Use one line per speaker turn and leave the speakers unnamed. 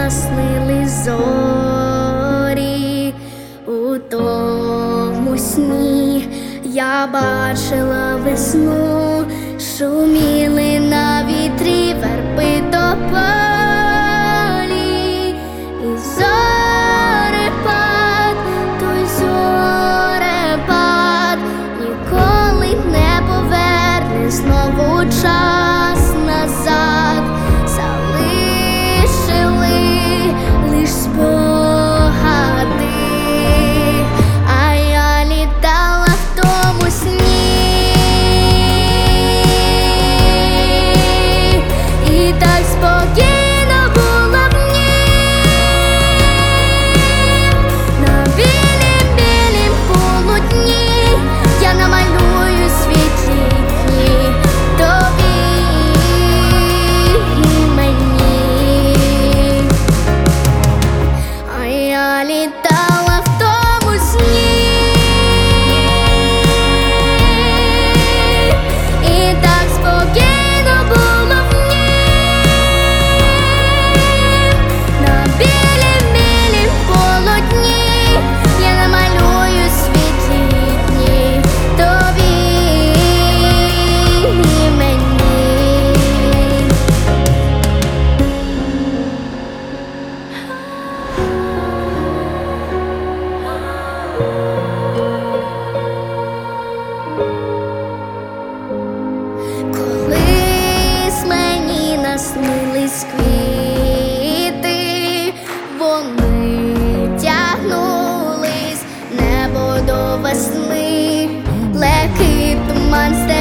наснились зорі. У тому сні я бачила весну, шуміли на вітрі верби тополі, і зорепад, той зорепад ніколи не поверне знову час назад. Залишили лиш спогади, а я літала в тому сні, і так спокійно було в ній. На білім-білім полотні я намалюю світлі дні тобі і мені. А я літала в тому сні, і так спокійно було в ній. На білім-білім полотні я намалюю світлі дні тобі і мені. Колись мені наснились квіти, вони тягнулись небо до весни, легкий туман